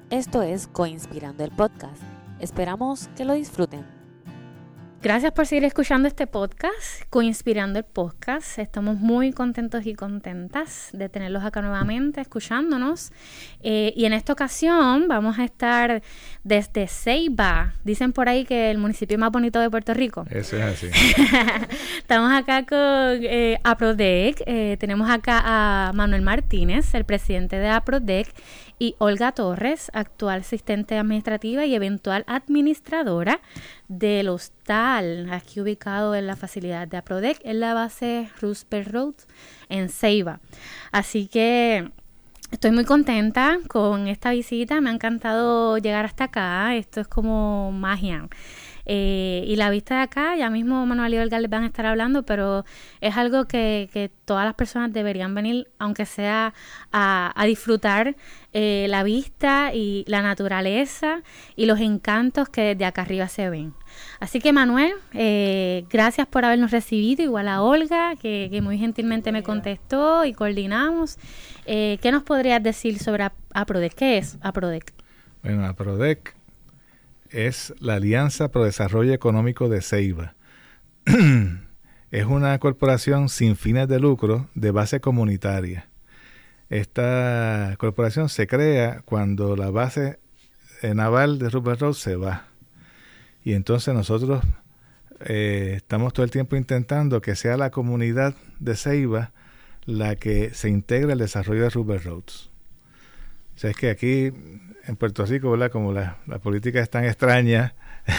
Esto es Coinspirando el Podcast. Esperamos que lo disfruten. Gracias por seguir escuchando este podcast, Coinspirando el Podcast. Estamos muy contentos y contentas de tenerlos acá nuevamente escuchándonos. Y en esta ocasión vamos a estar desde Ceiba. Dicen por ahí que el municipio más bonito de Puerto Rico. Eso es así. Estamos acá con APRODEC. Tenemos acá a Manuel Martínez, el presidente de APRODEC, y Olga Torres, actual asistente administrativa y eventual administradora del hostal, aquí ubicado en la facilidad de APRODEC, en la base Roosevelt Road, en Ceiba. Así que estoy muy contenta con esta visita, me ha encantado llegar hasta acá, esto es como magia. Y la vista de acá, ya mismo Manuel y Olga les van a estar hablando, pero es algo que todas las personas deberían venir, aunque sea a disfrutar la vista y la naturaleza y los encantos que desde acá arriba se ven. Así que Manuel, gracias por habernos recibido, igual a Olga, que muy gentilmente me contestó y coordinamos. ¿Qué nos podrías decir sobre APRODEC? ¿Qué es APRODEC? Bueno, APRODEC es la Alianza Pro Desarrollo Económico de Ceiba. Es una corporación sin fines de lucro de base comunitaria. Esta corporación se crea cuando la base naval de Roosevelt Road se va. Y entonces nosotros estamos todo el tiempo intentando que sea la comunidad de Ceiba la que se integre al desarrollo de Roosevelt Roads. O sea, es que aquí en Puerto Rico, ¿verdad? Como la política es tan extraña,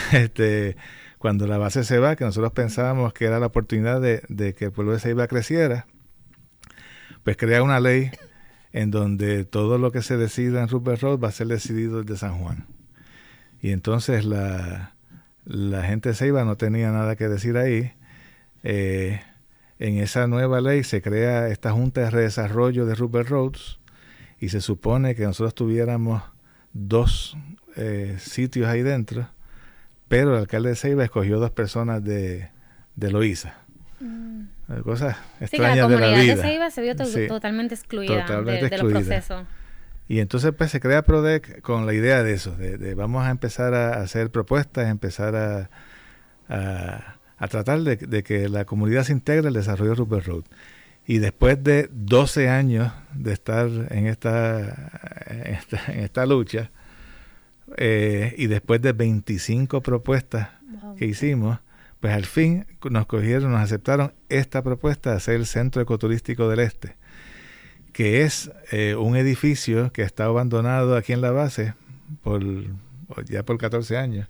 cuando la base se va, que nosotros pensábamos que era la oportunidad de que el pueblo de Ceiba creciera, pues crea una ley en donde todo lo que se decida en Roosevelt Road va a ser decidido desde San Juan. Y entonces la gente de Ceiba no tenía nada que decir ahí. En esa nueva ley se crea esta Junta de Redesarrollo de Roosevelt Roads y se supone que nosotros tuviéramos 2 sitios ahí dentro, pero el alcalde de Ceiba escogió 2 personas de Loíza. Cosas extrañas de la vida. La comunidad de Ceiba se vio totalmente excluida, de los procesos. Y entonces pues se crea APRODEC con la idea de eso, de vamos a empezar a hacer propuestas, empezar a tratar de que la comunidad se integre al desarrollo de Roosevelt Road. Y después de 12 años de estar en esta lucha, y después de 25 propuestas que hicimos, pues al fin nos aceptaron esta propuesta de hacer el Centro Ecoturístico del Este, que es un edificio que está abandonado aquí en la base ya por 14 años.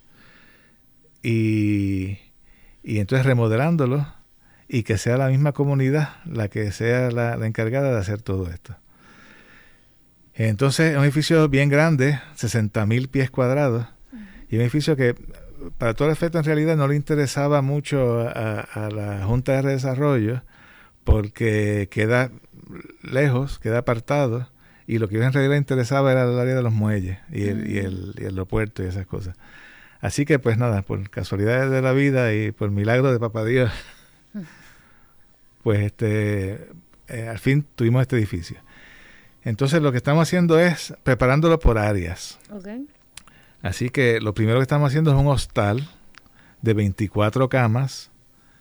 Y entonces remodelándolo, y que sea la misma comunidad la que sea la encargada de hacer todo esto. Entonces es un edificio bien grande, 60,000 pies cuadrados, y un edificio que para todo efecto en realidad no le interesaba mucho a la Junta de Redesarrollo, porque queda lejos, queda apartado, y lo que en realidad le interesaba era el área de los muelles y el aeropuerto y esas cosas. Así que pues nada, por casualidades de la vida y por milagro de Papá Dios, pues al fin tuvimos este edificio. Entonces lo que estamos haciendo es preparándolo por áreas. Okay. Así que lo primero que estamos haciendo es un hostal de 24 camas,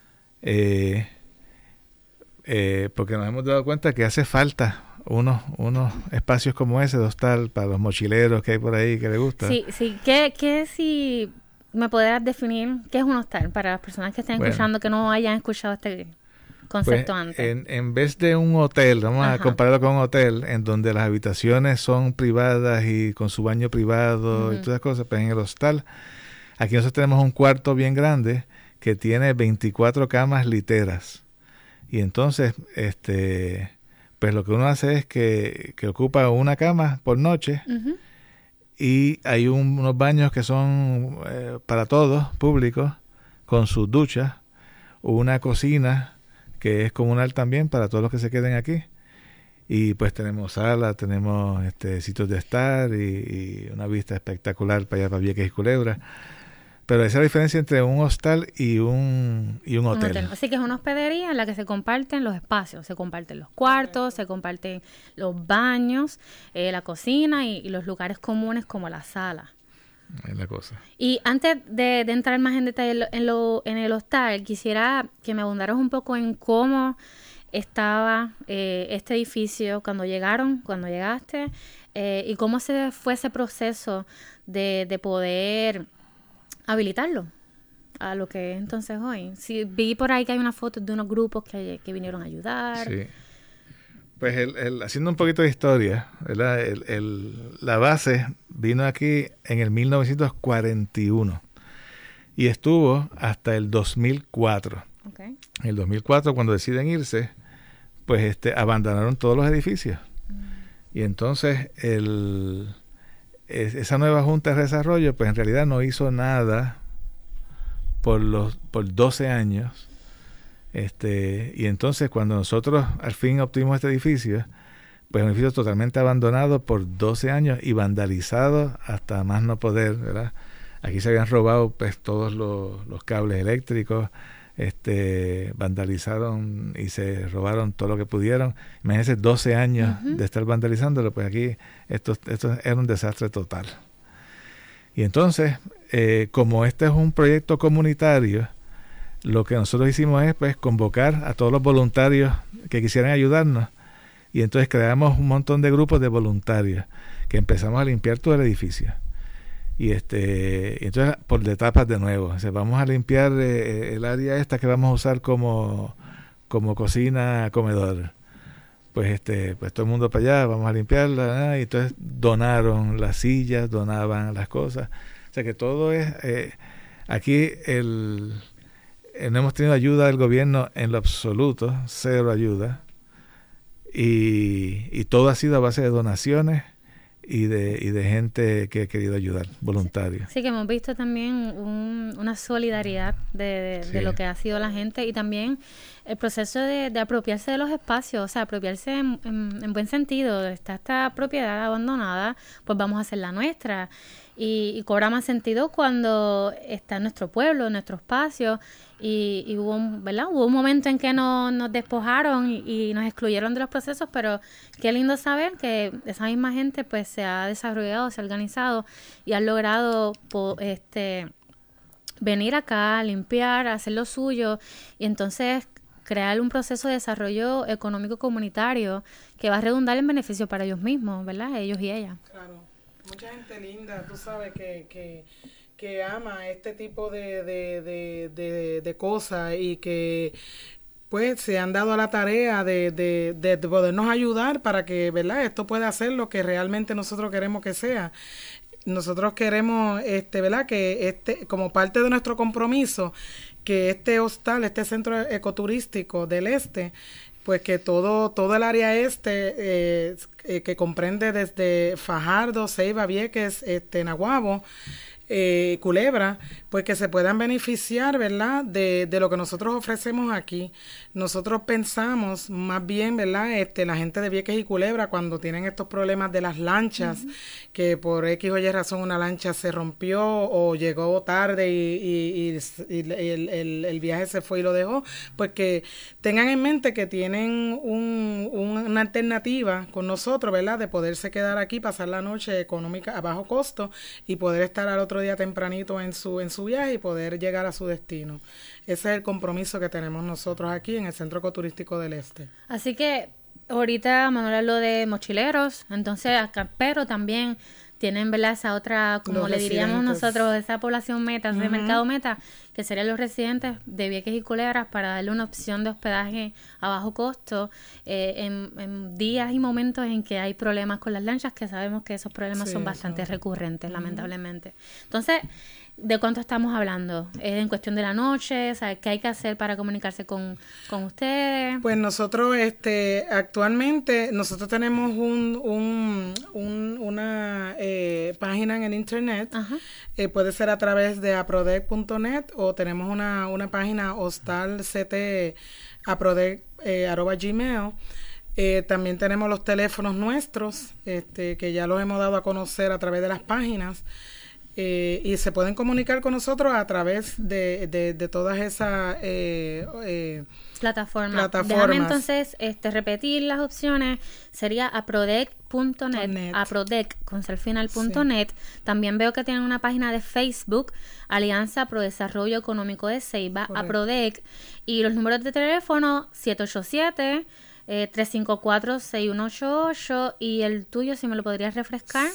porque nos hemos dado cuenta que hace falta unos espacios como ese de hostal para los mochileros que hay por ahí que les gusta. Sí. ¿Qué si me podrás definir qué es un hostal para las personas que estén escuchando que no hayan escuchado este concepto pues, antes? En vez de un hotel, vamos a compararlo con un hotel en donde las habitaciones son privadas y con su baño privado y todas esas cosas, pues en el hostal, aquí nosotros tenemos un cuarto bien grande que tiene 24 camas literas. Y entonces, pues lo que uno hace es que ocupa una cama por noche, y hay unos baños que son para todos, públicos, con sus duchas, una cocina que es comunal también para todos los que se queden aquí, y pues tenemos sala, tenemos sitios de estar y una vista espectacular para allá, para Vieques y Culebra. Pero esa es la diferencia entre un hostal y un hotel. Así que es una hospedería en la que se comparten los espacios, se comparten los cuartos, se comparten los baños, la cocina y los lugares comunes como la sala. Es la cosa. Y antes de entrar más en detalle en el hostal, quisiera que me abundaras un poco en cómo estaba este edificio cuando llegaste, y cómo se fue ese proceso de poder habilitarlo a lo que es entonces hoy. Sí, vi por ahí que hay una foto de unos grupos que vinieron a ayudar. Sí. Pues haciendo un poquito de historia, ¿verdad? La base vino aquí en el 1941 y estuvo hasta el 2004. Okay. En el 2004, cuando deciden irse, pues abandonaron todos los edificios. Y entonces esa nueva Junta de Desarrollo, pues en realidad no hizo nada por 12 años. Y entonces cuando nosotros al fin obtuvimos este edificio, pues un edificio totalmente abandonado por 12 años y vandalizado hasta más no poder, ¿verdad? Aquí se habían robado pues todos los cables eléctricos, vandalizaron y se robaron todo lo que pudieron. Imagínense 12 años de estar vandalizándolo, pues aquí esto era un desastre total. Y entonces, como este es un proyecto comunitario, lo que nosotros hicimos es pues convocar a todos los voluntarios que quisieran ayudarnos, y entonces creamos un montón de grupos de voluntarios que empezamos a limpiar todo el edificio. Y entonces por etapas de nuevo, o sea, vamos a limpiar el área esta que vamos a usar como cocina, comedor. Pues pues todo el mundo para allá, vamos a limpiarla, y entonces donaron las sillas, donaban las cosas. O sea que todo es aquí no hemos tenido ayuda del gobierno en lo absoluto, cero ayuda, y todo ha sido a base de donaciones y de gente que ha querido ayudar, voluntarios. Sí, que hemos visto también una solidaridad de lo que ha sido la gente, y también el proceso de apropiarse de los espacios, o sea, apropiarse en buen sentido. Está esta propiedad abandonada, pues vamos a hacer la nuestra. Y cobra más sentido cuando está en nuestro pueblo, en nuestro espacio, y hubo un momento en que nos despojaron y nos excluyeron de los procesos, pero qué lindo saber que esa misma gente pues se ha desarrollado, se ha organizado y ha logrado venir acá, limpiar, hacer lo suyo, y entonces crear un proceso de desarrollo económico comunitario que va a redundar en beneficio para ellos mismos, ¿verdad? Ellos y ellas. Claro. Mucha gente linda, tú sabes, que ama este tipo de cosas, y que pues se han dado a la tarea de podernos ayudar para que, ¿verdad?, esto pueda hacer lo que realmente nosotros queremos que sea. Nosotros queremos, ¿verdad?, que como parte de nuestro compromiso, que este hostal, este centro ecoturístico del pues que todo el área que comprende desde Fajardo, Ceiba, Vieques, Naguabo, Culebra, pues que se puedan beneficiar, ¿verdad?, de lo que nosotros ofrecemos aquí. Nosotros pensamos más bien, ¿verdad?, la gente de Vieques y Culebra, cuando tienen estos problemas de las lanchas, que por X o Y razón una lancha se rompió o llegó tarde y el viaje se fue y lo dejó, pues que tengan en mente que tienen una alternativa con nosotros, ¿verdad?, de poderse quedar aquí, pasar la noche económica a bajo costo y poder estar al otro día tempranito en su viaje y poder llegar a su destino. Ese es el compromiso que tenemos nosotros aquí en el Centro Ecoturístico del Este. Así que ahorita Manuel habló de mochileros, entonces acá, pero también tienen, ¿verdad?, esa otra, como los le diríamos residentes. nosotros, esa población meta, ese mercado meta, que serían los residentes de Vieques y Culebras, para darle una opción de hospedaje a bajo costo en días y momentos en que hay problemas con las lanchas, que sabemos que esos problemas son bastante recurrentes, lamentablemente. Entonces, ¿de cuánto estamos hablando? ¿Es en cuestión de la noche? ¿Sabe qué hay que hacer para comunicarse con ustedes? Pues nosotros actualmente nosotros tenemos una página en el internet. Puede ser a través de aprodec.net, o tenemos una página hostalct@aprodec.gmail. También tenemos los teléfonos nuestros, que ya los hemos dado a conocer a través de las páginas. y se pueden comunicar con nosotros a través de todas esas plataformas. Déjame entonces repetir las opciones. Sería aprodec.net, aprodec con final.net. También veo que tienen una página de Facebook, Alianza Pro Desarrollo Económico de Ceiba, Aprodec, y los números de teléfono 787 354-6188, y el tuyo, si me lo podrías refrescar.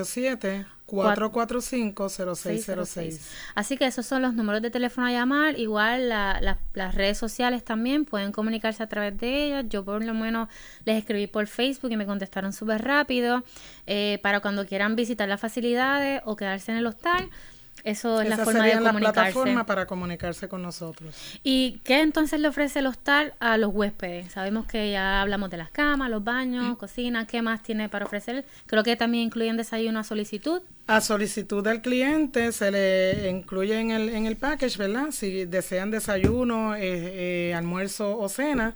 787-445-0606. Así que esos son los números de teléfono a llamar. Igual las redes sociales también pueden comunicarse a través de ellas. Yo por lo menos les escribí por Facebook y me contestaron súper rápido, para cuando quieran visitar las facilidades o quedarse en el hostal. Eso es la forma de comunicarse. La plataforma para comunicarse con nosotros. ¿Y qué entonces le ofrece el hostal a los huéspedes? Sabemos que ya hablamos de las camas, los baños, cocina. ¿Qué más tiene para ofrecer? Creo que también incluyen desayuno a solicitud. A solicitud del cliente se le incluye en el package, ¿verdad? Si desean desayuno, almuerzo o cena.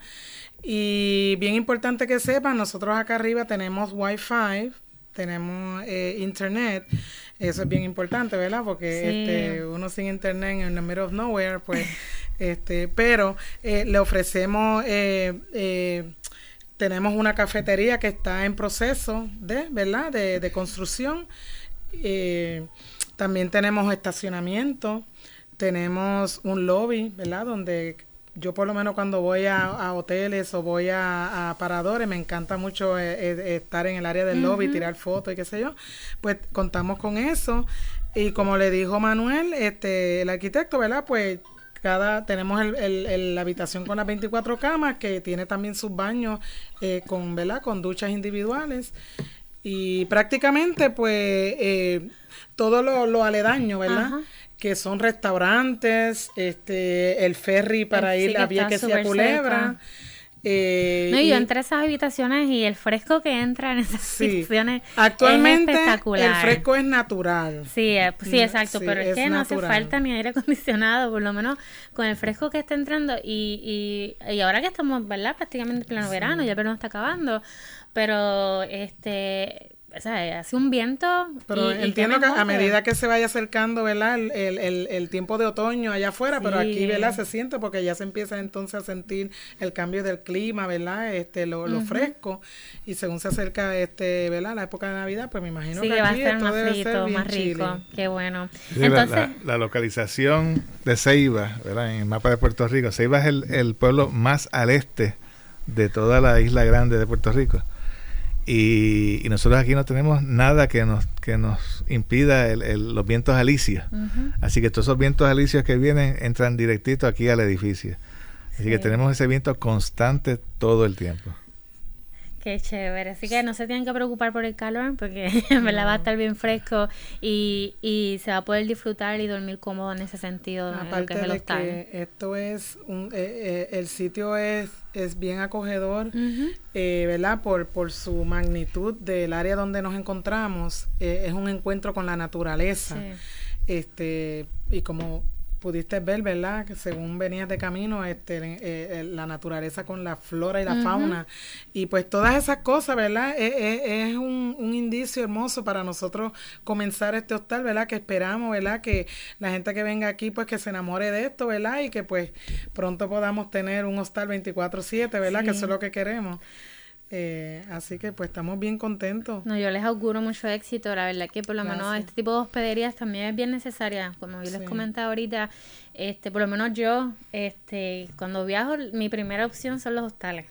Y bien importante que sepan, nosotros acá arriba tenemos Wi-Fi, tenemos internet. Eso es bien importante, ¿verdad? Porque uno sin internet en the middle of nowhere, pues, pero le ofrecemos, tenemos una cafetería que está en proceso ¿verdad? De construcción. También tenemos estacionamiento, tenemos un lobby, ¿verdad? Donde yo por lo menos cuando voy a hoteles o voy a paradores, me encanta mucho estar en el área del lobby, tirar fotos y qué sé yo. Pues contamos con eso. Y como le dijo Manuel, el arquitecto, ¿verdad? Pues tenemos la habitación con las 24 camas, que tiene también sus baños ¿verdad? Con duchas individuales. Y prácticamente, pues, todo lo aledaño, ¿verdad? Ajá. Que son restaurantes, el ferry para ir a Vieques y a Culebra. Yo entré a esas habitaciones y el fresco que entra en esas habitaciones actualmente es espectacular. El fresco es natural. Sí, exacto, pero es que natural. No hace falta ni aire acondicionado, por lo menos con el fresco que está entrando, y ahora que estamos, ¿verdad? Prácticamente en pleno verano, ya el verano está acabando, pero o sea, hace un viento. Pero entiendo que a medida que se vaya acercando, ¿verdad? El tiempo de otoño allá afuera, pero aquí, ¿verdad? Se siente porque ya se empieza entonces a sentir el cambio del clima, ¿verdad? Lo fresco, y según se acerca, ¿verdad? La época de Navidad, pues me imagino que va aquí a estar más debe frito, ser bien más rico. chile. Qué bueno. Sí, entonces, la localización de Ceiba, ¿verdad? En el mapa de Puerto Rico, Ceiba es el pueblo más al este de toda la isla grande de Puerto Rico. Y nosotros aquí no tenemos nada que nos impida los vientos alisios. Así que todos esos vientos alisios que vienen entran directito aquí al edificio. Así que tenemos ese viento constante todo el tiempo. Qué chévere. Así que no se tienen que preocupar por el calor, porque en verdad va a estar bien fresco y se va a poder disfrutar y dormir cómodo en ese sentido. Aparte en lo que es el hostal. Que esto es el sitio es bien acogedor, ¿verdad? Por su magnitud del área donde nos encontramos, es un encuentro con la naturaleza. Sí. Y como pudiste ver, ¿verdad? Que según venías de camino, la naturaleza con la flora y la fauna, y pues todas esas cosas, ¿verdad? Es un indicio hermoso para nosotros comenzar este hostal, ¿verdad? Que esperamos, ¿verdad? Que la gente que venga aquí, pues que se enamore de esto, ¿verdad? Y que pues pronto podamos tener un hostal 24/7, ¿verdad? Sí. Que eso es lo que queremos. Así que pues estamos bien contentos. No, yo les auguro mucho éxito, la verdad que por lo menos este tipo de hospederías también es bien necesaria, como yo les comentaba ahorita, por lo menos yo, cuando viajo, mi primera opción son los hostales.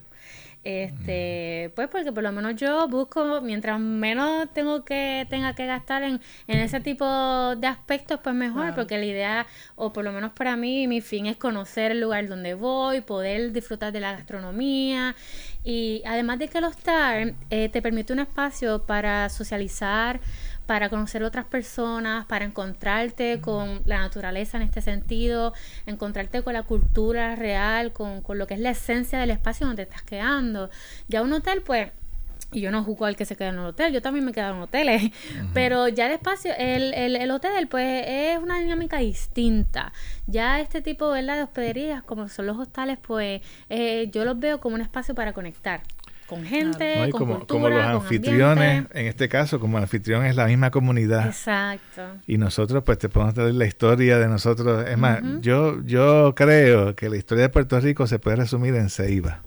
Pues porque por lo menos yo busco, mientras menos tenga que gastar en ese tipo de aspectos, pues mejor, claro. Porque la idea, o por lo menos para mí, mi fin es conocer el lugar donde voy, poder disfrutar de la gastronomía, y además de que el hostal te permite un espacio para socializar, para conocer otras personas, para encontrarte con la naturaleza en este sentido, encontrarte con la cultura real, con lo que es la esencia del espacio donde te estás quedando. Ya un hotel, pues, y yo no juzgo al que se queda en un hotel, yo también me he quedado en hoteles, pero ya el espacio, el hotel, pues, es una dinámica distinta. Ya este tipo, ¿verdad?, de hospederías, como son los hostales, pues, yo los veo como un espacio para conectar. con gente, ¿no? Y con cultura, como los con anfitriones, ambiente. en este caso, como el anfitrión es la misma comunidad. Exacto. Y nosotros pues te podemos traer la historia de nosotros. Es más, yo creo que la historia de Puerto Rico se puede resumir en Ceiba.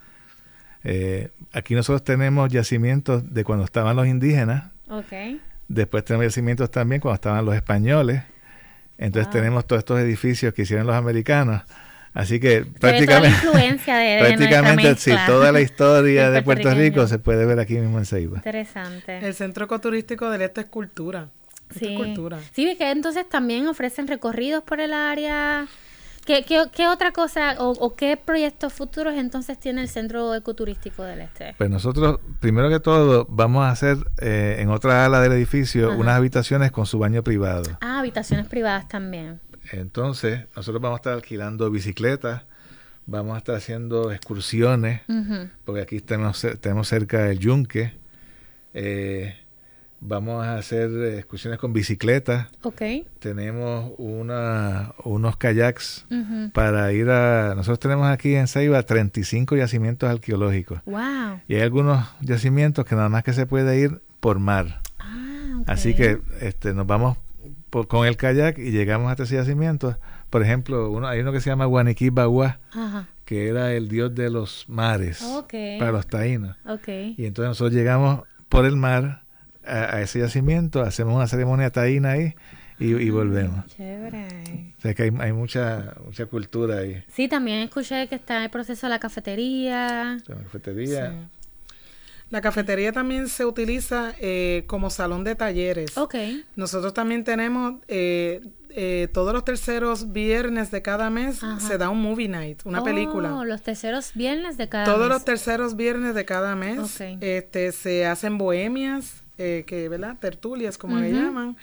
Aquí nosotros tenemos yacimientos de cuando estaban los indígenas. Okay. Después tenemos yacimientos también cuando estaban los españoles. Entonces tenemos todos estos edificios que hicieron los americanos. Así que prácticamente, toda la influencia de prácticamente sí, toda la historia de Puerto puertorriqueño. Rico se puede ver aquí mismo en Ceiba. Interesante. El Centro Ecoturístico del Este es cultura. Esto es cultura. Sí, que entonces también ofrecen recorridos por el área. ¿Qué otra cosa o qué proyectos futuros entonces tiene el Centro Ecoturístico del Este? Pues nosotros, primero que todo, vamos a hacer en otra ala del edificio unas habitaciones con su baño privado. Ah, habitaciones privadas también. Entonces, nosotros vamos a estar alquilando bicicletas, vamos a estar haciendo excursiones, porque aquí tenemos cerca el Yunque. Vamos a hacer excursiones con bicicletas. Okay. Tenemos unos kayaks para ir a... Nosotros tenemos aquí en Ceiba 35 yacimientos arqueológicos. Wow. Y hay algunos yacimientos que nada más que se puede ir por mar. Ah, okay. Así que nos vamos con el kayak y llegamos a estos yacimientos. Por ejemplo, hay uno que se llama Guaniquí Baguá, que era el dios de los mares para los taínos. Okay. Y entonces nosotros llegamos por el mar a ese yacimiento, hacemos una ceremonia taína ahí y volvemos. Chévere. O sea que hay mucha cultura ahí. Sí, también escuché que está el proceso de la cafetería. La cafetería. Sí. La cafetería también se utiliza como salón de talleres. Okay. Nosotros también tenemos todos los terceros viernes de cada mes se da un movie night, una película. Los terceros viernes de cada Todos mes. los terceros viernes de cada mes se hacen bohemias, ¿verdad? Tertulias, como le llaman.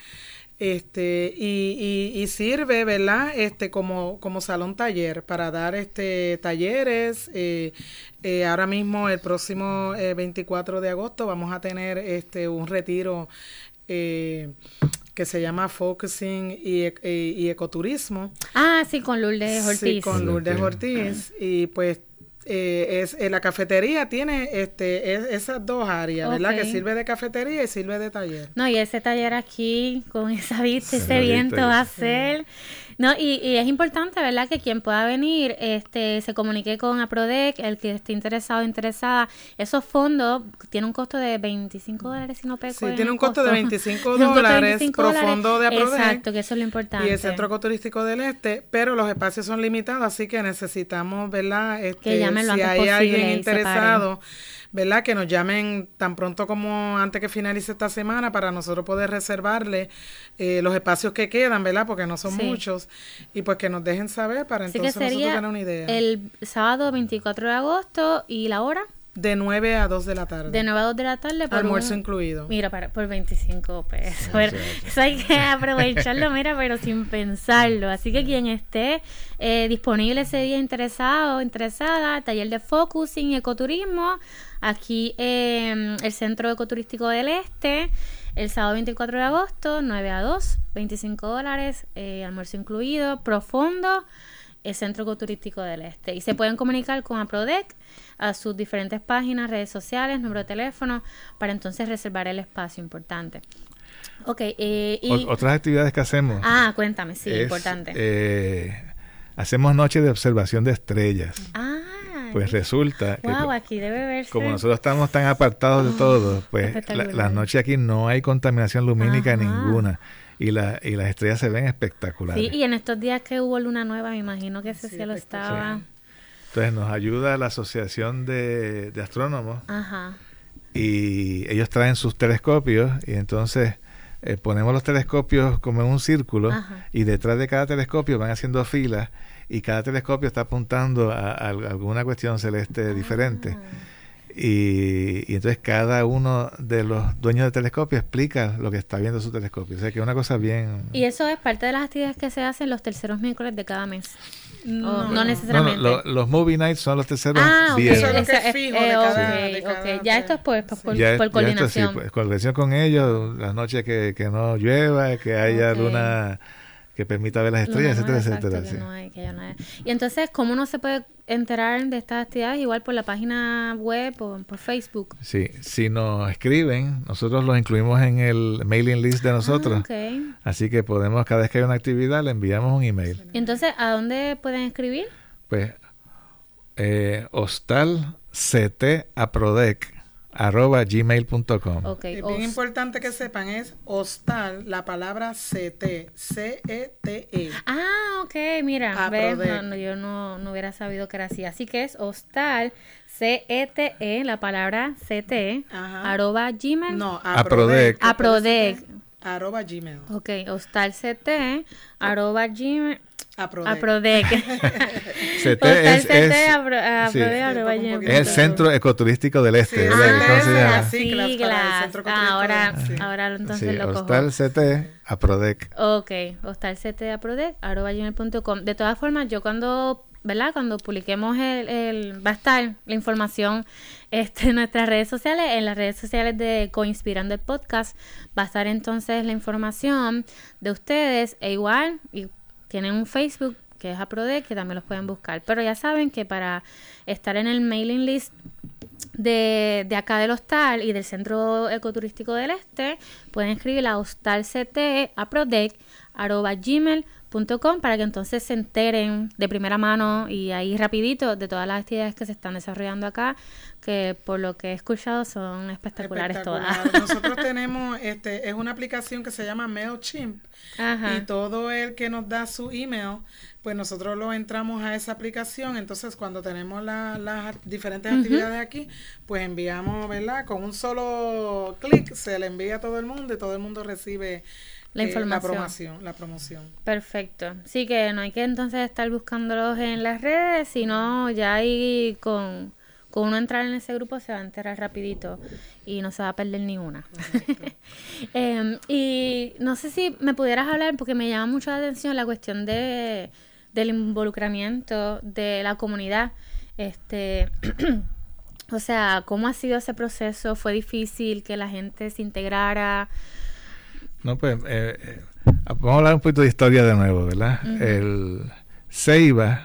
Y sirve, ¿verdad? Como salón taller para dar talleres. Ahora mismo, el próximo 24 de agosto, vamos a tener un retiro que se llama Focusing y Ecoturismo. Ah, sí, con Lourdes Ortiz. Sí, con Lourdes Ortiz. Y pues la cafetería tiene esas dos áreas, ¿verdad? Que sirve de cafetería y sirve de taller. No, y ese taller aquí, con esa vista, ese viento va a ser... No, y es importante, ¿verdad? Que quien pueda venir se comunique con APRODEC, el que esté interesado o interesada. Esos fondos tienen un costo de $25, si no peco. Sí, tiene un costo de $25 profundo de APRODEC. Exacto, que eso es lo importante. Y el Centro Ecoturístico del Este, pero los espacios son limitados, así que necesitamos, ¿verdad? Que llamen lo si antes hay posible alguien y interesado, ¿verdad? Que nos llamen tan pronto como antes que finalice esta semana para nosotros poder reservarle los espacios que quedan, ¿verdad? Porque no son muchos. Y pues que nos dejen saber para así entonces que sería nosotros tener una idea. El sábado 24 de agosto, ¿y la hora? De 9 a 2 de la tarde. De 9 a 2 de la tarde. Por almuerzo incluido. Mira, por $25. Pero, eso hay que aprovecharlo, mira, pero sin pensarlo. Así que quien esté disponible ese día interesado, interesada, taller de focusing y ecoturismo, aquí el Centro Ecoturístico del Este, el sábado 24 de agosto, 9 a 2, $25, almuerzo incluido, profundo, el Centro Ecoturístico del Este. Y se pueden comunicar con APRODEC a sus diferentes páginas, redes sociales, número de teléfono, para entonces reservar el espacio importante. Otras actividades que hacemos. Cuéntame, sí, importante. Hacemos noches de observación de estrellas. Pues resulta que aquí debe verse. Como nosotros estamos tan apartados de todo, pues las noches aquí no hay contaminación lumínica ninguna. Y las estrellas se ven espectaculares. Sí, y en estos días que hubo luna nueva, me imagino que ese cielo estaba... Sí. Entonces nos ayuda la Asociación de Astrónomos. Y ellos traen sus telescopios y entonces ponemos los telescopios como en un círculo y detrás de cada telescopio van haciendo filas y cada telescopio está apuntando a alguna cuestión celeste diferente. Y entonces cada uno de los dueños del telescopio explica lo que está viendo su telescopio. O sea que es una cosa bien... ¿Y eso es parte de las actividades que se hacen los terceros miércoles de cada mes? No necesariamente. Los movie nights son los terceros viernes. Eso es lo que es fijo de cada Ya esto es por Ya coordinación. esto, coordinación con ellos, las noches que no llueva, que haya luna... que permita ver las estrellas, etcétera, etcétera. Y entonces, ¿cómo uno se puede enterar de estas actividades? Igual por la página web o por Facebook. Sí, si nos escriben, nosotros los incluimos en el mailing list de nosotros. Okay. Así que podemos, cada vez que hay una actividad, le enviamos un email. ¿Y entonces a dónde pueden escribir? Pues, hostalctaprodec@gmail.com. Okay. Es bien importante que sepan, es hostal, la palabra CT, C-E-T-E. Ah, ok, mira, ves, yo no hubiera sabido que era así. Así que es hostal, C-E-T-E, la palabra CT, @gmail. No, Aprodec. @gmail. Ok, hostal CT, @gmail. Aprodec. CT es el Centro Ecoturístico del Este. Sí, ahora entonces lo cojo. Hostal CT Aprodec. Ok, hostal CT Aprodec @gmail.com. De todas formas, yo cuando publiquemos va a estar la información en nuestras redes sociales, en las redes sociales de Coinspirando el Podcast, va a estar entonces la información de ustedes, e igual, y tienen un Facebook que es Aprodec, que también los pueden buscar. Pero ya saben que para estar en el mailing list de acá del hostal y del Centro Ecoturístico del Este, pueden escribir a hostalctaprodec@gmail.com para que entonces se enteren de primera mano y ahí rapidito de todas las actividades que se están desarrollando acá, que por lo que he escuchado son espectaculares todas. Nosotros tenemos, es una aplicación que se llama MailChimp. Ajá. Y todo el que nos da su email, pues nosotros lo entramos a esa aplicación. Entonces cuando tenemos las diferentes actividades aquí, pues enviamos, ¿verdad? Con un solo clic se le envía a todo el mundo y todo el mundo recibe la información, la promoción. Perfecto. Sí, que no hay que entonces estar buscándolos en las redes, sino ya ahí con uno entrar en ese grupo se va a enterar rapidito y no se va a perder ni una. Y no sé si me pudieras hablar, porque me llama mucho la atención la cuestión del involucramiento de la comunidad. O sea, ¿cómo ha sido ese proceso? ¿Fue difícil que la gente se integrara? No, pues, vamos a hablar un poquito de historia de nuevo, ¿verdad? Uh-huh. El Ceiba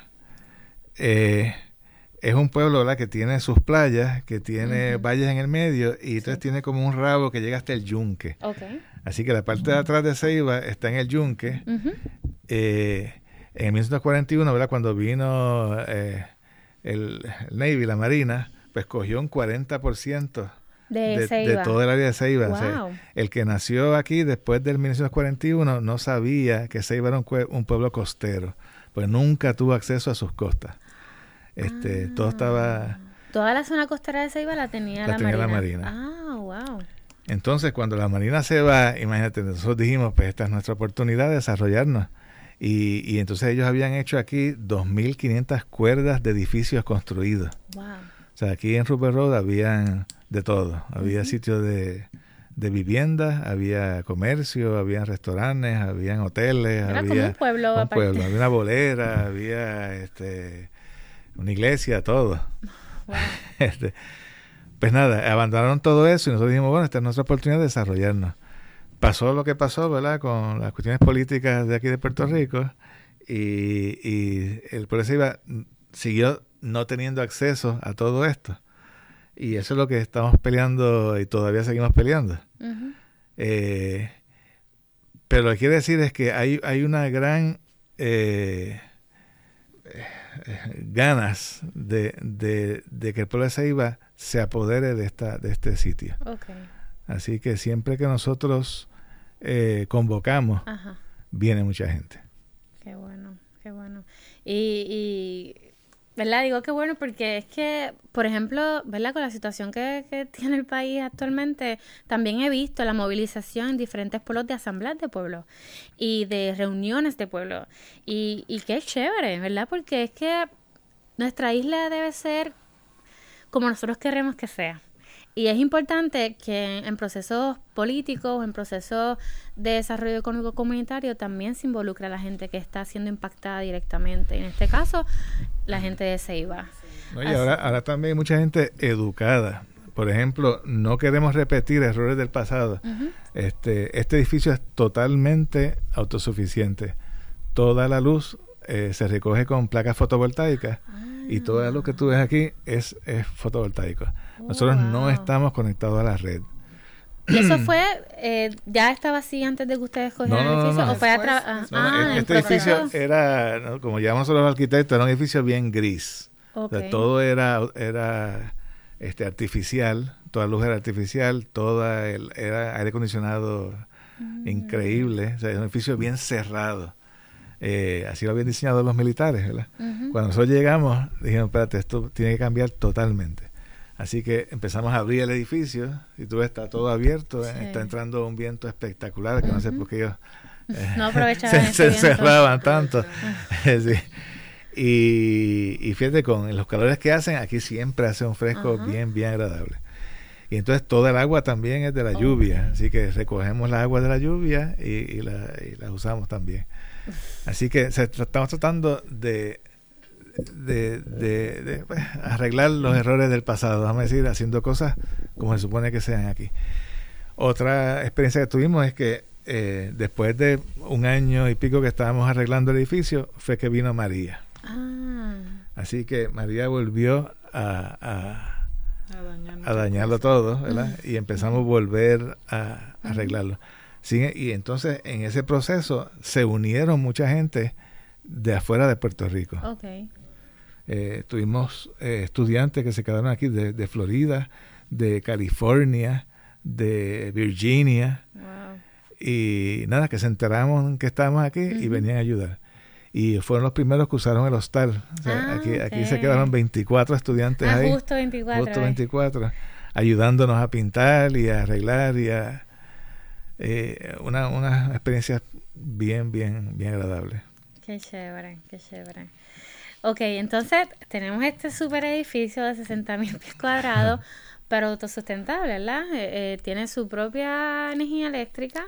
es un pueblo, ¿verdad?, que tiene sus playas, que tiene valles en el medio y entonces tiene como un rabo que llega hasta el yunque. Okay. Así que la parte de atrás de Ceiba está en el yunque. En 1941, ¿verdad?, cuando vino el Navy, la Marina, pues cogió un 40% de todo el área de Ceiba. Wow. O sea, el que nació aquí después del 1941 no sabía que Ceiba era un pueblo costero, pues nunca tuvo acceso a sus costas. Todo estaba... Toda la zona costera de Ceiba la tenía la Marina. Ah, wow. Entonces, cuando la Marina se va, imagínate, nosotros dijimos, pues esta es nuestra oportunidad de desarrollarnos. Y entonces ellos habían hecho aquí 2.500 cuerdas de edificios construidos. Wow. O sea, aquí en Rupert Road habían de todo. Había sitios de viviendas, había comercio, había restaurantes, había hoteles. Era había como un pueblo. Había una bolera, había una iglesia, todo. Wow. Pues nada, abandonaron todo eso y nosotros dijimos, bueno, esta es nuestra oportunidad de desarrollarnos. Pasó lo que pasó, ¿verdad?, con las cuestiones políticas de aquí de Puerto Rico y el pueblo de Ceiba siguió no teniendo acceso a todo esto. Y eso es lo que estamos peleando y todavía seguimos peleando. Uh-huh. Pero lo que quiere decir es que hay una gran ganas de que el pueblo de Ceiba se apodere de este sitio. Okay. Así que siempre que nosotros convocamos, viene mucha gente. Qué bueno, qué bueno. Y ¿verdad? Digo que bueno porque es que, por ejemplo, ¿verdad?, con la situación que tiene el país actualmente, también he visto la movilización en diferentes pueblos de asambleas de pueblo y de reuniones de pueblo. Y qué chévere, ¿verdad? Porque es que nuestra isla debe ser como nosotros queremos que sea. Y es importante que en procesos políticos, en procesos de desarrollo económico comunitario, también se involucre a la gente que está siendo impactada directamente. En este caso, la gente de Ceiba. No, y ahora también hay mucha gente educada. Por ejemplo, no queremos repetir errores del pasado. Uh-huh. Este edificio es totalmente autosuficiente. toda la luz se recoge con placas fotovoltaicas y toda la luz que tú ves aquí es fotovoltaico. Nosotros no estamos conectados a la red. ¿Y eso fue, ya estaba así antes de que ustedes cogieran el edificio? No. ¿O fue Este edificio era, ¿no? Como llamamos los arquitectos, era un edificio bien gris. Okay. O sea, todo era artificial, toda la luz era artificial, era aire acondicionado increíble. O sea, era un edificio bien cerrado. Así lo habían diseñado los militares, ¿verdad? Cuando nosotros llegamos, dijeron, espérate, esto tiene que cambiar totalmente. Así que empezamos a abrir el edificio y tú ves, está todo abierto, está entrando un viento espectacular, que no sé por qué ellos no aprovechaban se encerraban tanto. Sí. Y fíjate, con los calores que hacen, aquí siempre hace un fresco bien agradable. Y entonces toda el agua también es de la lluvia, así que recogemos la agua de la lluvia y la usamos también. Así que estamos tratando de pues, arreglar los errores del pasado, vamos a decir, haciendo cosas como se supone que sean aquí. Otra experiencia que tuvimos es que después de 1 año y pico que estábamos arreglando el edificio, fue que vino María. Así que María volvió a dañarlo todo, ¿verdad? Y empezamos a volver a arreglarlo. Sí, y entonces en ese proceso se unieron mucha gente de afuera de Puerto Rico. Tuvimos estudiantes que se quedaron aquí de Florida, de California, de Virginia. Y nada, que se enteraron que estábamos aquí y venían a ayudar. Y fueron los primeros que usaron el hostal. O sea, aquí se quedaron 24 estudiantes ahí. Justo 24. Ayudándonos a pintar y a arreglar y a... una experiencia bien agradable. Qué chévere. Ok, entonces tenemos este super edificio de 60,000 pies cuadrados, pero autosustentable, ¿verdad? Tiene su propia energía eléctrica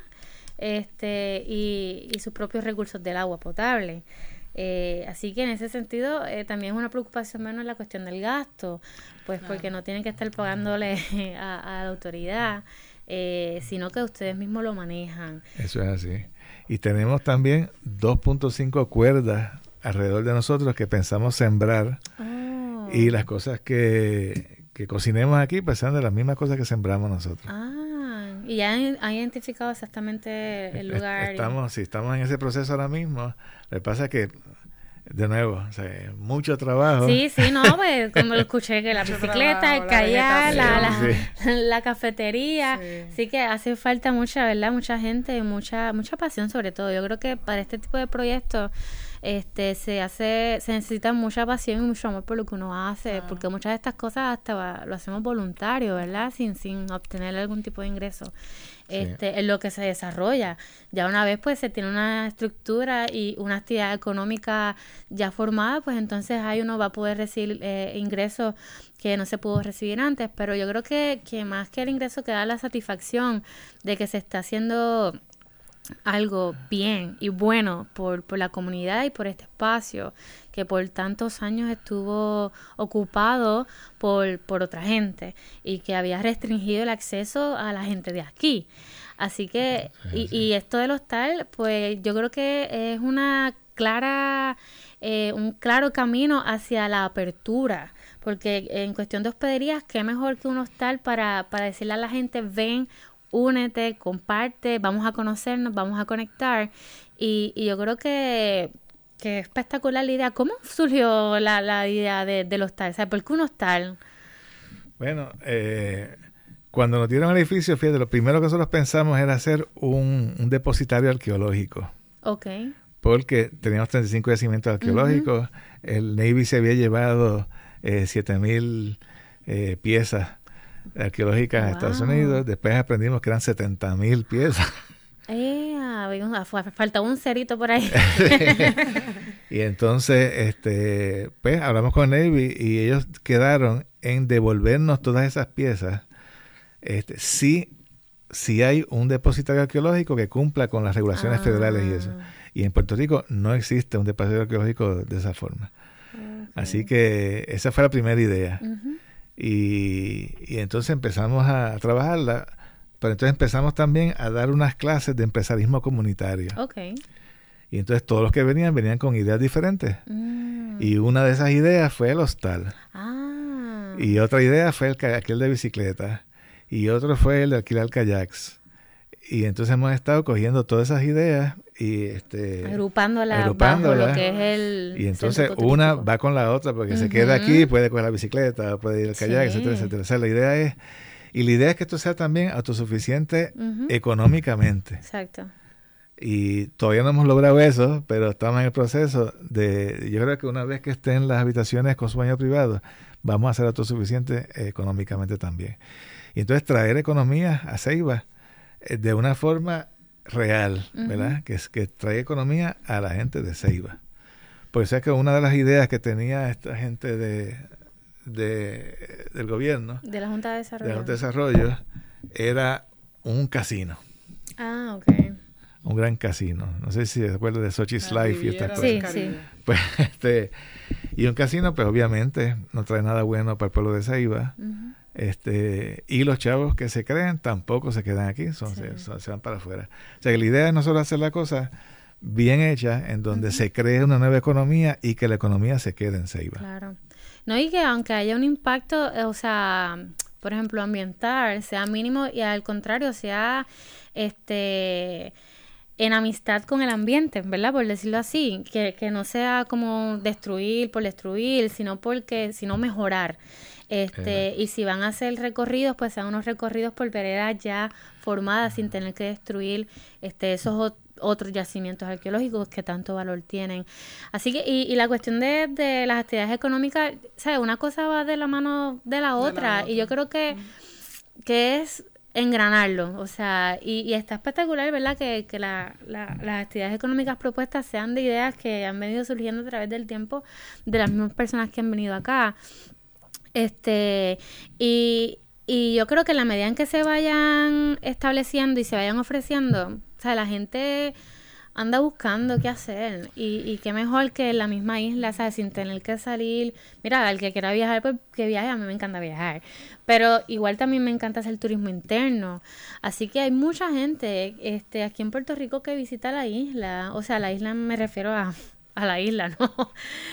y sus propios recursos del agua potable. Así que en ese sentido también es una preocupación menos la cuestión del gasto, pues porque no tienen que estar pagándole a la autoridad, sino que ustedes mismos lo manejan. Eso es así. Y tenemos también 2.5 cuerdas alrededor de nosotros que pensamos sembrar, y las cosas que cocinemos aquí pues sean de las mismas cosas que sembramos nosotros. Y ya han identificado exactamente el lugar. Estamos en ese proceso ahora mismo. Lo que pasa es que, de nuevo, o sea, mucho trabajo. Sí, no, pues como lo escuché, que la bicicleta, el kayak, la cafetería. Sí que hace falta mucha gente, mucha pasión sobre todo. Yo creo que para este tipo de proyectos se necesita mucha pasión y mucho amor por lo que uno hace, porque muchas de estas cosas hasta lo hacemos voluntario, ¿verdad? Sin obtener algún tipo de ingreso. En lo que se desarrolla. Ya una vez pues se tiene una estructura y una actividad económica ya formada, pues entonces ahí uno va a poder recibir ingresos que no se pudo recibir antes, pero yo creo que más que el ingreso que da la satisfacción de que se está haciendo algo bien y bueno por la comunidad y por este espacio que por tantos años estuvo ocupado por otra gente y que había restringido el acceso a la gente de aquí. Así que, y esto del hostal, pues yo creo que es un claro camino hacia la apertura, porque en cuestión de hospederías, qué mejor que un hostal para decirle a la gente, ven, únete, comparte, vamos a conocernos, vamos a conectar. Y yo creo que es espectacular la idea. ¿Cómo surgió la idea del hostal? O sea, ¿por qué un hostal? Bueno, cuando nos dieron el edificio, fíjate, lo primero que nosotros pensamos era hacer un depositario arqueológico. Okay. Porque teníamos 35 yacimientos arqueológicos. El Navy se había llevado 7,000 piezas arqueológicas a Estados Unidos. Después aprendimos que eran 70,000 piezas. Faltaba un cerito por ahí. Y entonces pues hablamos con el Navy y ellos quedaron en devolvernos todas esas piezas si hay un depositario arqueológico que cumpla con las regulaciones federales y eso. Y en Puerto Rico no existe un depositario arqueológico de esa forma. Así que esa fue la primera idea. Y entonces empezamos a trabajarla, pero entonces empezamos también a dar unas clases de empresarismo comunitario. Y entonces todos los que venían con ideas diferentes. Y una de esas ideas fue el hostal. Y otra idea fue aquel de bicicleta. Y otro fue el de alquilar kayaks. Y entonces hemos estado cogiendo todas esas ideas y agrupándolas bajo lo que es el y entonces centro una turístico. va con la otra porque se queda aquí, puede coger la bicicleta, puede ir al kayak, etcétera, etcétera. O sea, la idea es que esto sea también autosuficiente económicamente. Exacto. Y todavía no hemos logrado eso, pero estamos en el proceso yo creo que una vez que estén las habitaciones con su baño privado, vamos a ser autosuficientes económicamente también. Y entonces traer economía a Ceiba de una forma real, ¿verdad? Que trae economía a la gente de Ceiba. Por eso es que una de las ideas que tenía esta gente del gobierno, de la Junta de Desarrollo, era un casino. Ok. Un gran casino. No sé si se acuerdan de Sochi's Life y estas cosas. Sí. Pues, y un casino, pues obviamente no trae nada bueno para el pueblo de Ceiba. Y los chavos que se creen tampoco se quedan aquí, se van para afuera. O sea que la idea es nosotros hacer la cosa bien hecha, en donde se cree una nueva economía y que la economía se quede en Ceiba. Claro. No, y que aunque haya un impacto, o sea, por ejemplo, ambiental, sea mínimo y al contrario, sea en amistad con el ambiente, ¿verdad? Por decirlo así, que no sea como destruir por destruir, sino mejorar. Y si van a hacer recorridos, pues sean unos recorridos por veredas ya formadas sin tener que destruir esos otros yacimientos arqueológicos que tanto valor tienen. Así que, y la cuestión de las actividades económicas, ¿sabes? Una cosa va de la mano de la otra. Y yo creo que es engranarlo, o sea, y está espectacular, ¿verdad? Que las actividades económicas propuestas sean de ideas que han venido surgiendo a través del tiempo de las mismas personas que han venido acá. Y yo creo que en la medida en que se vayan estableciendo y se vayan ofreciendo, o sea, la gente anda buscando qué hacer y qué mejor que en la misma isla, ¿sabes? Sin tener que salir. Mira, el que quiera viajar, pues que viaje, a mí me encanta viajar, pero igual también me encanta hacer turismo interno, así que hay mucha gente aquí en Puerto Rico que visita la isla, o sea, la isla me refiero a la isla, ¿no?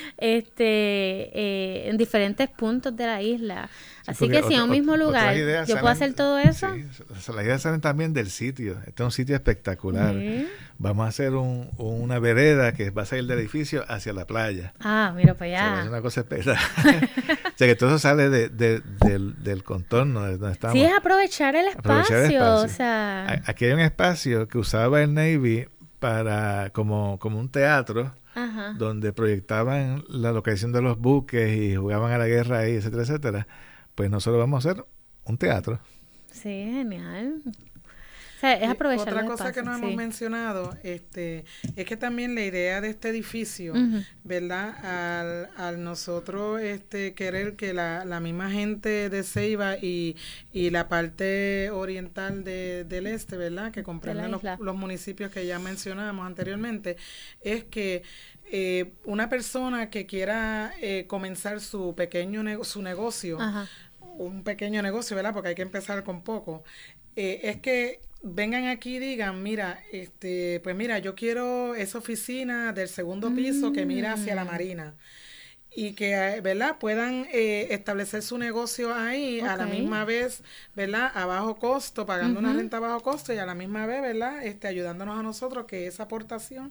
En diferentes puntos de la isla. Así que si en un mismo lugar yo puedo hacer todo eso. Sí, las ideas salen también del sitio. Este es un sitio espectacular. Vamos a hacer una vereda que va a salir del edificio hacia la playa. Mira para allá. O sea, es una cosa espectacular. O sea, que todo eso sale del contorno de donde estamos. Sí, es aprovechar el espacio. O sea, aquí hay un espacio que usaba el Navy para como un teatro. Donde proyectaban la localización de los buques y jugaban a la guerra ahí, etcétera, etcétera. Pues nosotros vamos a hacer un teatro. Sí, genial. O sea, es aprovechar otra el cosa espacio, que no hemos mencionado es que también la idea de este edificio, ¿verdad? Al nosotros querer que la misma gente de Ceiba y la parte oriental del este, ¿verdad? Que comprenden los municipios que ya mencionábamos anteriormente, es que una persona que quiera comenzar su negocio, un pequeño negocio, ¿verdad? Porque hay que empezar con poco. Es que vengan aquí y digan, mira, pues mira, yo quiero esa oficina del segundo piso que mira hacia la marina. Y que, ¿verdad?, puedan establecer su negocio ahí a la misma vez, ¿verdad?, a bajo costo, pagando una renta a bajo costo y a la misma vez, ¿verdad?, ayudándonos a nosotros que esa aportación,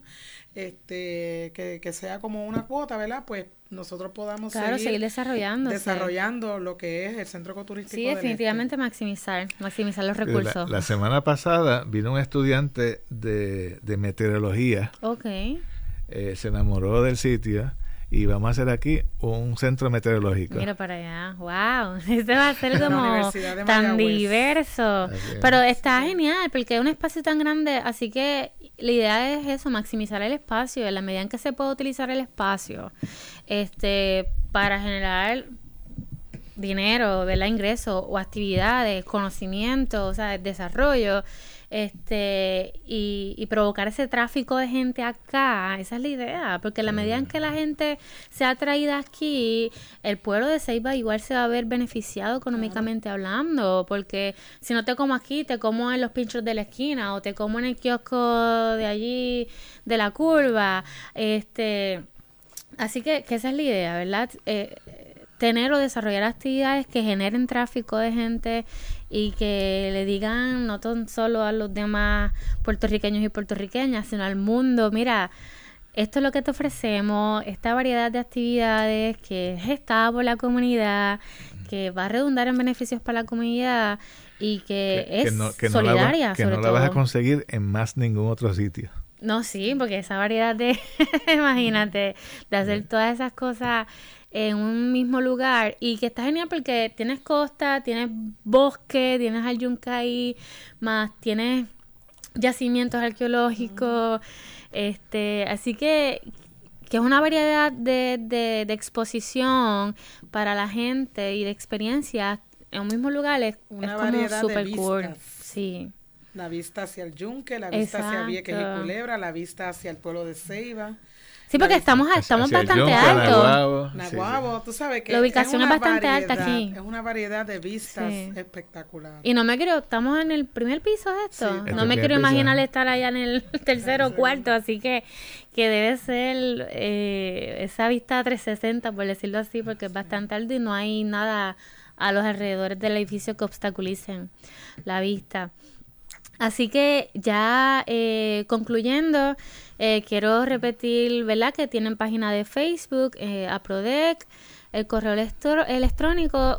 que sea como una cuota, ¿verdad?, pues nosotros podamos seguir desarrollando lo que es el centro ecoturístico. Sí, definitivamente maximizar los recursos. La semana pasada vino un estudiante de meteorología. Se enamoró del sitio. Y vamos a hacer aquí un centro meteorológico. Mira para allá. ¡Wow! Este va a ser como tan diverso. Pero está genial porque es un espacio tan grande. Así que la idea es eso, maximizar el espacio. En la medida en que se pueda utilizar el espacio para generar dinero, ¿verdad? Ingresos o actividades, conocimiento, o sea, desarrollo. y provocar ese tráfico de gente acá. Esa es la idea, porque en la medida en que la gente sea traída aquí, el pueblo de Ceiba igual se va a ver beneficiado económicamente hablando, porque si no te como aquí, te como en los pinchos de la esquina o te como en el kiosco de allí de la curva. Así que esa es la idea, ¿verdad? Tener o desarrollar actividades que generen tráfico de gente y que le digan no tan solo a los demás puertorriqueños y puertorriqueñas, sino al mundo, mira, esto es lo que te ofrecemos, esta variedad de actividades que es gestada por la comunidad, que va a redundar en beneficios para la comunidad y que es solidaria, que no la vas a conseguir en más ningún otro sitio. No, sí, porque esa variedad de, imagínate, de hacer todas esas cosas en un mismo lugar y que está genial porque tienes costa, tienes bosque, tienes al Yuncay, más tienes yacimientos arqueológicos, así que es una variedad de exposición para la gente y de experiencias en un mismo lugar, es como súper cool. Sí. La vista hacia el Yunque, la vista hacia Vieques y Culebra, la vista hacia el pueblo de Ceiba. Sí, porque estamos bastante altos. Naguabo, tú sabes que la ubicación es bastante alta aquí. Es una variedad de vistas espectacular. Y no me quiero, estamos en el primer piso de esto. Sí. No me quiero imaginar estar allá en el tercero o cuarto, así que debe ser esa vista 360, por decirlo así, porque es bastante alto y no hay nada a los alrededores del edificio que obstaculicen la vista. Así que ya concluyendo, quiero repetir, ¿verdad?, que tienen página de Facebook, APRODEC, el correo electrónico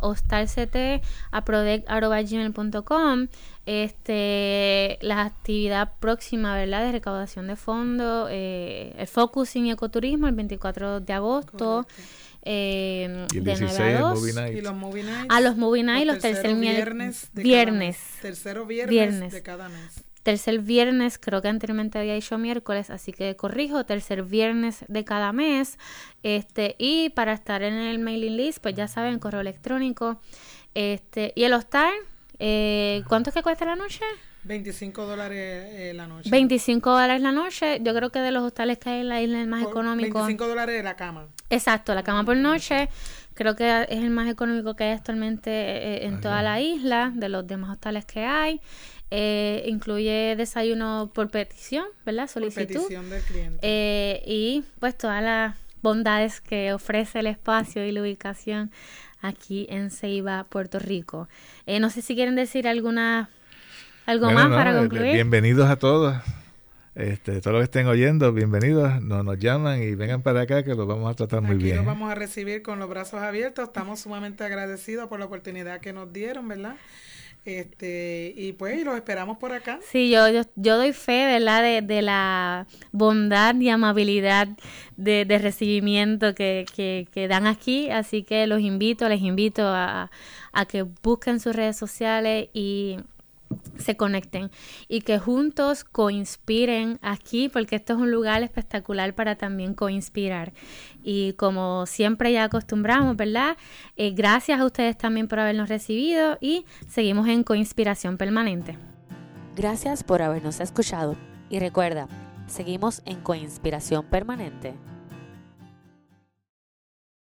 hostalct@aprodec@gmail.com, la actividad próxima, ¿verdad?, de recaudación de fondos, el Focusing Ecoturismo el 24 de agosto. De 9 a 2 y los Movie Nights, los Movie Nights los tercer viernes tercero viernes de cada mes. Tercer viernes, creo que anteriormente había dicho miércoles, así que corrijo, tercer viernes de cada mes. Y para estar en el mailing list, pues ya saben, correo electrónico. Y el hostal, ¿cuánto es que cuesta la noche? $25 la noche. $25 la noche. Yo creo que de los hostales que hay en la isla es el más económico. $25 de la cama. Exacto, la cama por noche. Creo que es el más económico que hay actualmente en toda la isla, de los demás hostales que hay. Incluye desayuno por petición, ¿verdad? Solicitud. Por petición del cliente. Y pues todas las bondades que ofrece el espacio y la ubicación aquí en Ceiba, Puerto Rico. No sé si quieren decir algo más para concluir. Bienvenidos a todos. Todos los que estén oyendo, bienvenidos. Nos llaman y vengan para acá que los vamos a tratar muy bien. Aquí los vamos a recibir con los brazos abiertos. Estamos sumamente agradecidos por la oportunidad que nos dieron, ¿verdad? Y pues los esperamos por acá. Sí, yo doy fe, ¿verdad? De la bondad y amabilidad de recibimiento que dan aquí, así que les invito a que busquen sus redes sociales y se conecten y que juntos coinspiren aquí, porque esto es un lugar espectacular para también coinspirar. Y como siempre ya acostumbramos, ¿verdad? Gracias a ustedes también por habernos recibido y seguimos en Coinspiración Permanente. Gracias por habernos escuchado y recuerda, seguimos en Coinspiración Permanente.